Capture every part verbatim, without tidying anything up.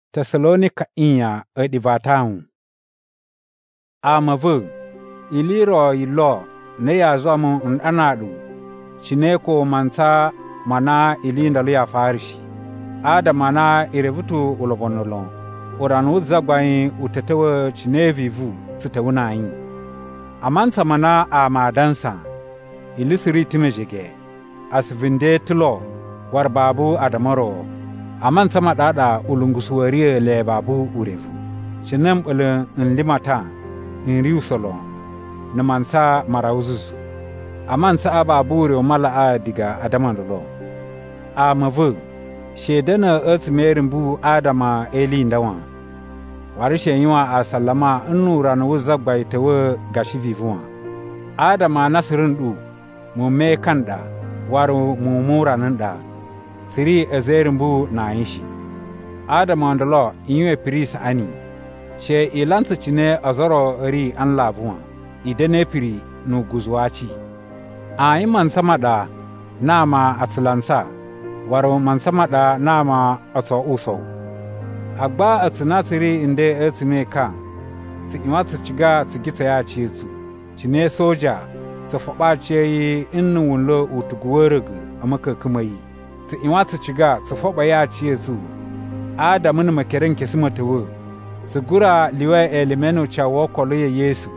Tesalonika inya edivataun. Amavu iliro ilo ne ya zomu anadu chineko mansa mana ilindalu ya farishi ada mana irevutu ulobonolon oranu zagbai utetewe chinevivu sitewunayin amansa mana amadansa ilisiri timejege asvinde tulo warbabu adamaro amansa madada ulungusuwariye le babu urefu chinem ule nlimata nriusolo namansa marawuzuzu amansa ababure omala a diga adamandolo amavu shedana earthmerimbu adama elindawa warishe yiwa asalama nnura no zagbai tewe gashivivuwa adama nasirindu mume kanda waru mumura nanda siri ezerimbu na yishi adama ndolo inwe pris ani she ilansa chine azoro ri an lavuwa idene piri no guzwachi a iman samada nama atlansa waro man samada nama aso uso agba atnasiri inde esme ka ti imatu chiga tigita ya chizu chine soja so foba cheyi innu wonlo utuguweregu amaka kumayi ti imatu chiga so foba ya chizu adamun makeren kesimatawo sigura liwa elemeno chawo koloye yesu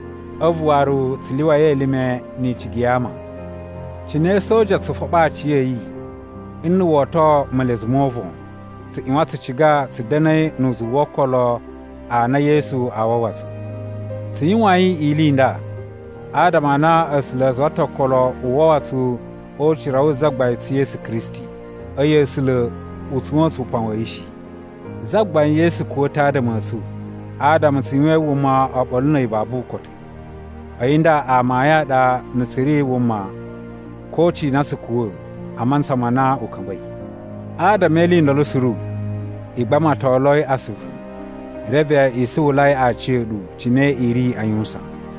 avwaru tiliwa elime ni chigiyama chine soja so foba chiyi innu woto malezmovo ti imatu chiga sidane nuzu wokolo ana yesu awawatu ti yiwayi ilinda adama na aslazwato kolo uwawatu o chirawo zagbai ti yesu kristi ayesule utsuwatu panwaishi zagbai yesu kota da masu adama tinwe wuma abolunai babu koto ayinda amaya da nasiri wuma kochi nasu kuwo amansa mana ukambai adam elin da lusuru igbama toloi asufu reve isulai a chedu chine iri ayunsa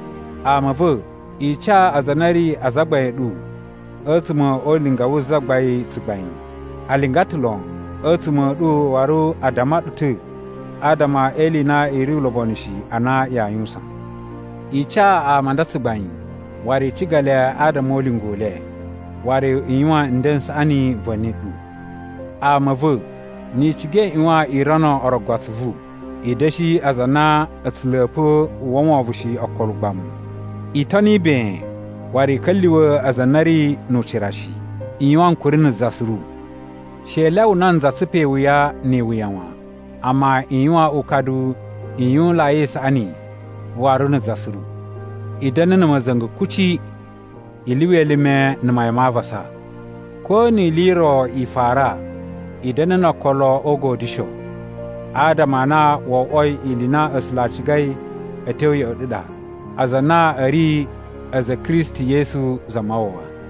amavu icha azanari azagbai du otuma olinga wuzagbai tsibai alingatulon otuma du waru adama dutu adama elina iri lobonishi ana yayunsa icha amanda tsibai wari chigale adam olingole wari inwa ndensa ani vanidu amavu ni chige inwa irano orogwatvu ideshi azana atlepo wonwavushi akolubam itani be wari kalliwa azanari no chirashi inwa kurin zasuru shelau nan zasupe wuya ne wuyawa ama inwa ukadu inyun layes ani warun zasuru idan na mazanga kuchi iliwelime na mayamavasa ko ni liro ifara idan na kolo ogo disho adama na wo oi ilina aslachigai etewi odida azana ari aza kristi yesu zamawa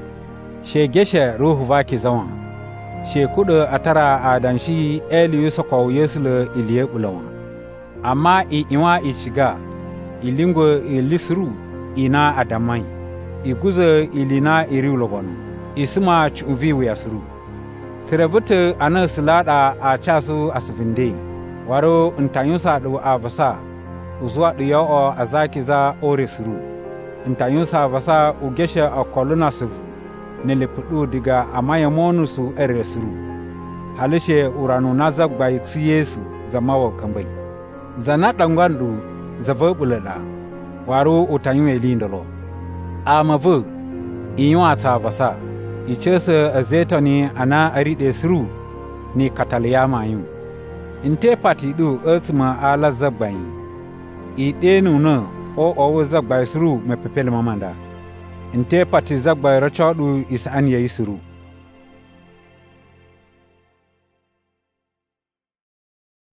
she geshe ruhu vaki zawan she kudu atara adanshi eli yusoko yesu le iliye ulawa amma i iwa ichiga ilingo ilisru ina adamai iguze ilina iri ulobonu isma chuvi wiyasuru Sirevutu ana silada a chasu asvinde waro ntanyusa do avasa uzwa do yo azakiza oresuru ntanyusa avasa ugesha akoluna sivu nelepudu diga amaya monusu eresuru halishe uranu nazagbai ti yesu zamawo kambai zana dangwandu zavabulala waro utanyu elindolo amavu inywa ta avasa ichese azetoni ana aride suru ni kataliyama yu inte pati du esma ala zagbai idenu no o o zagbai suru me pepele mamanda inte pati zagbai rachodu is anya isuru